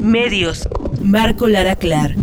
Medios. Marco Lara Clar.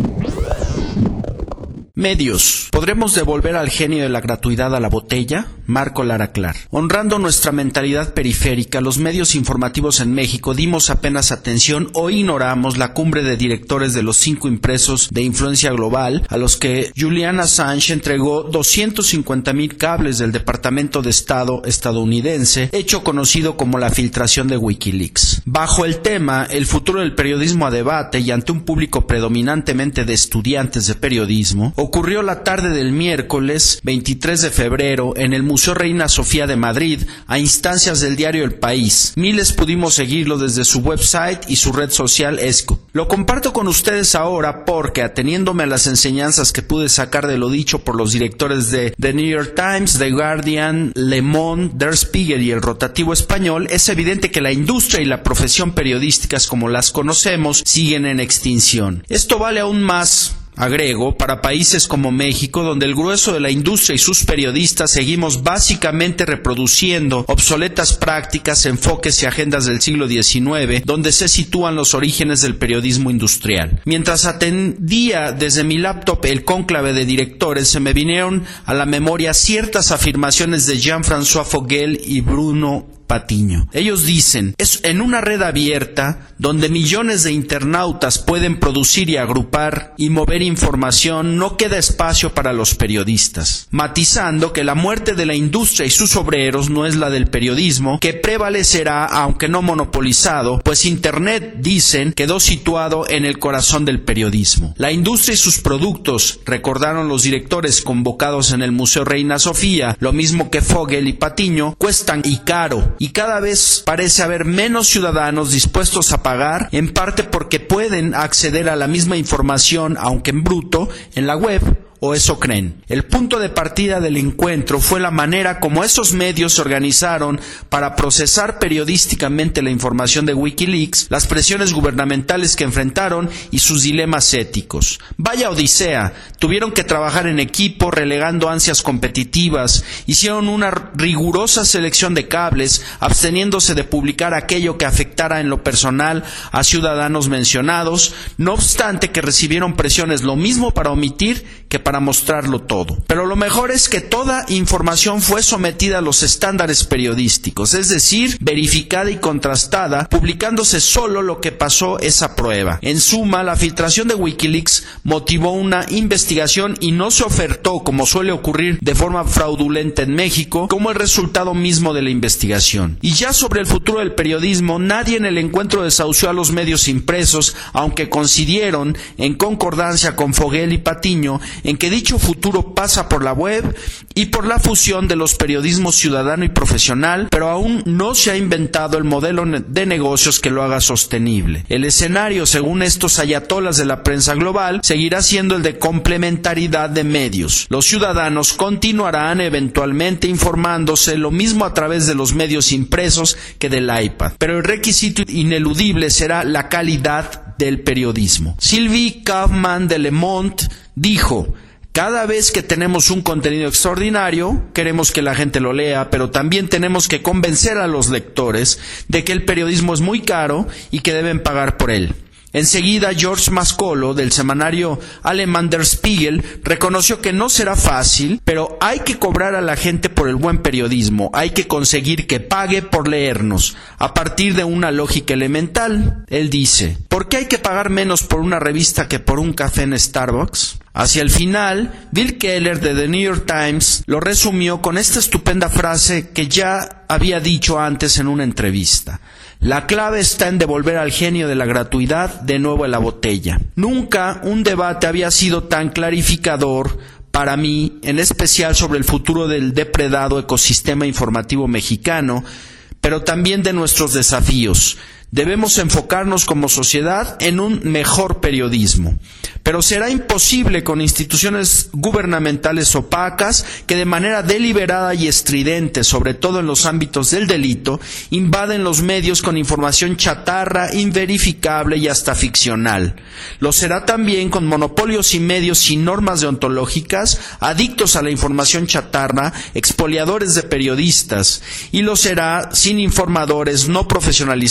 Medios. ¿Podremos devolver al genio de la gratuidad a la botella? Marco Lara Clar. Honrando nuestra mentalidad periférica, los medios informativos en México dimos apenas atención o ignoramos la cumbre de directores de los 5 impresos de influencia global a los que Julian Assange entregó 250,000 cables del Departamento de Estado estadounidense, hecho conocido como la filtración de Wikileaks. Bajo el tema El futuro del periodismo a debate y ante un público predominantemente de estudiantes de periodismo, ocurrió la tarde del miércoles 23 de febrero en el Museo Reina Sofía de Madrid a instancias del diario El País. Miles pudimos seguirlo desde su website y su red social Scoop. Lo comparto con ustedes ahora porque, ateniéndome a las enseñanzas que pude sacar de lo dicho por los directores de The New York Times, The Guardian, Le Monde, Der Spiegel y el rotativo español, es evidente que la industria y la profesión periodísticas como las conocemos siguen en extinción. Esto vale aún más, agrego, para países como México, donde el grueso de la industria y sus periodistas seguimos básicamente reproduciendo obsoletas prácticas, enfoques y agendas del siglo XIX, donde se sitúan los orígenes del periodismo industrial. Mientras atendía desde mi laptop el cónclave de directores, se me vinieron a la memoria ciertas afirmaciones de Jean-François Fogel y Bruno Patiño. Ellos dicen: es en una red abierta donde millones de internautas pueden producir y agrupar y mover información, no queda espacio para los periodistas, matizando que la muerte de la industria y sus obreros no es la del periodismo, que prevalecerá aunque no monopolizado, pues Internet, dicen, quedó situado en el corazón del periodismo. La industria y sus productos, recordaron los directores convocados en el Museo Reina Sofía, lo mismo que Fogel y Patiño, cuestan y caro, y cada vez parece haber menos ciudadanos dispuestos a pagar, en parte porque pueden acceder a la misma información, aunque en bruto, en la web, o eso creen. El punto de partida del encuentro fue la manera como esos medios se organizaron para procesar periodísticamente la información de Wikileaks, las presiones gubernamentales que enfrentaron y sus dilemas éticos. Vaya odisea, tuvieron que trabajar en equipo, relegando ansias competitivas, hicieron una rigurosa selección de cables, absteniéndose de publicar aquello que afectara en lo personal a ciudadanos mencionados, no obstante que recibieron presiones lo mismo para omitir que para mostrarlo todo. Pero lo mejor es que toda información fue sometida a los estándares periodísticos, es decir, verificada y contrastada, publicándose solo lo que pasó esa prueba. En suma, la filtración de Wikileaks motivó una investigación y no se ofertó, como suele ocurrir de forma fraudulenta en México, como el resultado mismo de la investigación. Y ya sobre el futuro del periodismo, nadie en el encuentro desahució a los medios impresos, aunque coincidieron, en concordancia con Fogel y Patiño, en que dicho futuro pasa por la web y por la fusión de los periodismos ciudadano y profesional, pero aún no se ha inventado el modelo de negocios que lo haga sostenible. El escenario, según estos ayatolas de la prensa global, seguirá siendo el de complementariedad de medios. Los ciudadanos continuarán eventualmente informándose, lo mismo a través de los medios impresos que del iPad, pero el requisito ineludible será la calidad del periodismo. Sylvie Kaufman de Le Monde dijo: cada vez que tenemos un contenido extraordinario, queremos que la gente lo lea, pero también tenemos que convencer a los lectores de que el periodismo es muy caro y que deben pagar por él. Enseguida, George Mascolo, del semanario alemán Der Spiegel, reconoció que no será fácil, pero hay que cobrar a la gente por el buen periodismo, hay que conseguir que pague por leernos, a partir de una lógica elemental. Él dice: ¿por qué hay que pagar menos por una revista que por un café en Starbucks? Hacia el final, Bill Keller de The New York Times lo resumió con esta estupenda frase que ya había dicho antes en una entrevista: la clave está en devolver al genio de la gratuidad de nuevo a la botella. Nunca un debate había sido tan clarificador para mí, en especial sobre el futuro del depredado ecosistema informativo mexicano, pero también de nuestros desafíos. Debemos enfocarnos como sociedad en un mejor periodismo, pero será imposible con instituciones gubernamentales opacas que de manera deliberada y estridente, sobre todo en los ámbitos del delito, invaden los medios con información chatarra, inverificable y hasta ficcional. Lo será también con monopolios y medios sin normas deontológicas, adictos a la información chatarra, expoliadores de periodistas, y lo será sin informadores no profesionalizados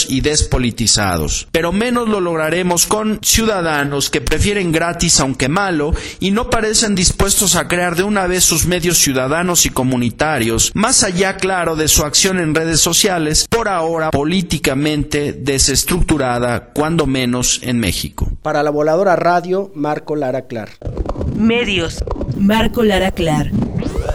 y despolitizados. Pero menos lo lograremos con ciudadanos que prefieren gratis aunque malo y no parecen dispuestos a crear de una vez sus medios ciudadanos y comunitarios, más allá, claro, de su acción en redes sociales, por ahora políticamente desestructurada, cuando menos en México. Para La Voladora Radio, Marco Lara Clar. Medios. Marco Lara Clar.